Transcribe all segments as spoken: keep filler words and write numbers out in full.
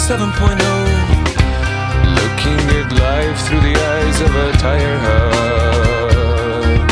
seven point oh, looking at life through the eyes of a tire hub.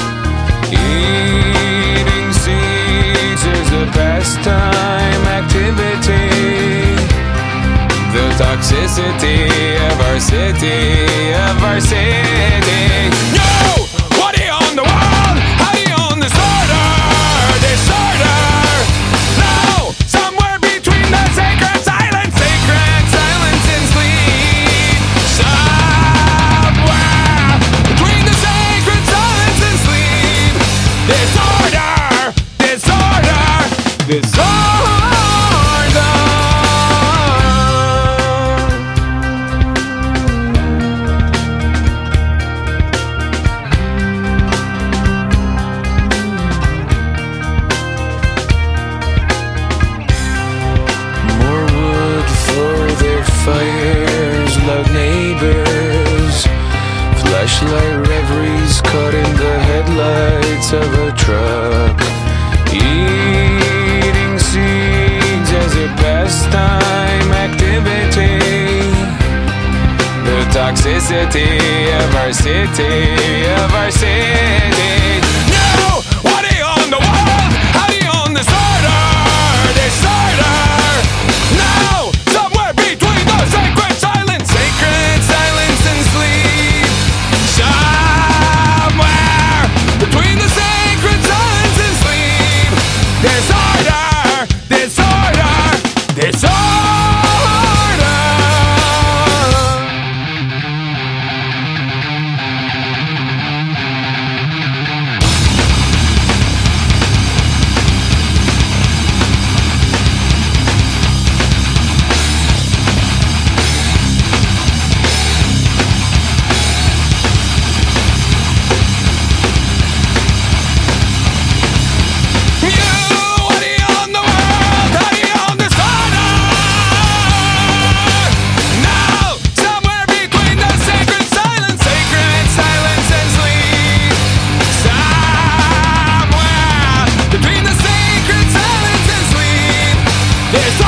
Eating seeds is a pastime activity. The toxicity of our city, of our city. No! What do you own the world? How do you own disorder? Disorder! No! Somewhere between the sacred silence, sacred silence and sleep. Somewhere between the sacred silence and sleep. Disorder! Disorder! Disorder! Fires, loud neighbors, flashlight reveries caught in the headlights of a truck. Eating seeds as a pastime activity. The toxicity of our city, of our city. No! What do you own the world? How do you own disorder? Disorder! No! Sacred silence, sacred silence and sleep. Somewhere between the sacred silence and sleep. Disorder, disorder, disorder. It's